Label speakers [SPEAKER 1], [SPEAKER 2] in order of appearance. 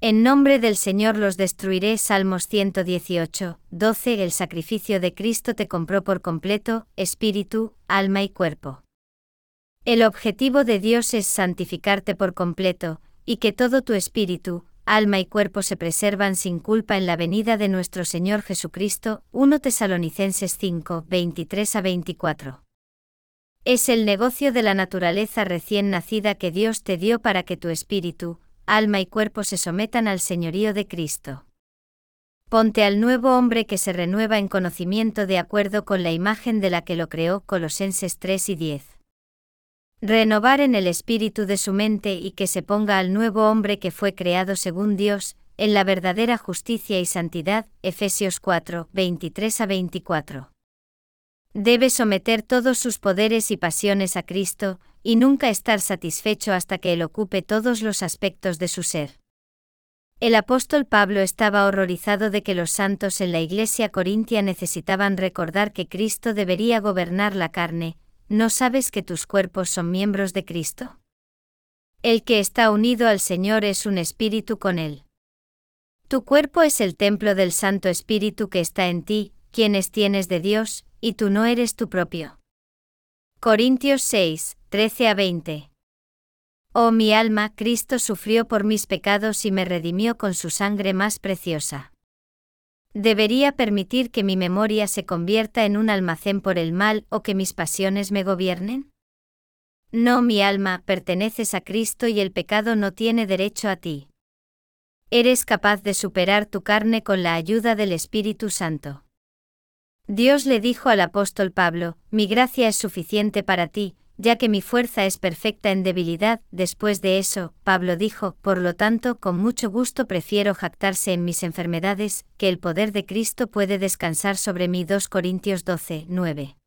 [SPEAKER 1] En nombre del Señor los destruiré. Salmos 118, 12. El sacrificio de Cristo te compró por completo, espíritu, alma y cuerpo. El objetivo de Dios es santificarte por completo, y que todo tu espíritu, alma y cuerpo se preservan sin culpa en la venida de nuestro Señor Jesucristo. 1 Tesalonicenses 5, 23-24. Es el negocio de la naturaleza recién nacida que Dios te dio para que tu espíritu, alma y cuerpo se sometan al señorío de Cristo. Ponte al nuevo hombre que se renueva en conocimiento de acuerdo con la imagen de la que lo creó. Colosenses 3 y 10. Renovar en el espíritu de su mente y que se ponga al nuevo hombre que fue creado según Dios, en la verdadera justicia y santidad. Efesios 4, 23-24. Debe someter todos sus poderes y pasiones a Cristo, y nunca estar satisfecho hasta que Él ocupe todos los aspectos de su ser. El apóstol Pablo estaba horrorizado de que los santos en la iglesia corintia necesitaban recordar que Cristo debería gobernar la carne. ¿No sabes que tus cuerpos son miembros de Cristo? El que está unido al Señor es un espíritu con Él. Tu cuerpo es el templo del Santo Espíritu que está en ti, quienes tienes de Dios, y tú no eres tu propio. Corintios 6, 13-20. Oh mi alma, Cristo sufrió por mis pecados y me redimió con su sangre más preciosa. ¿Debería permitir que mi memoria se convierta en un almacén por el mal o que mis pasiones me gobiernen? No, mi alma, perteneces a Cristo y el pecado no tiene derecho a ti. Eres capaz de superar tu carne con la ayuda del Espíritu Santo. Dios le dijo al apóstol Pablo: mi gracia es suficiente para ti, ya que mi fuerza es perfecta en debilidad. Después de eso, Pablo dijo: por lo tanto, con mucho gusto prefiero jactarse en mis enfermedades, que el poder de Cristo puede descansar sobre mí. 2 Corintios 12, 9.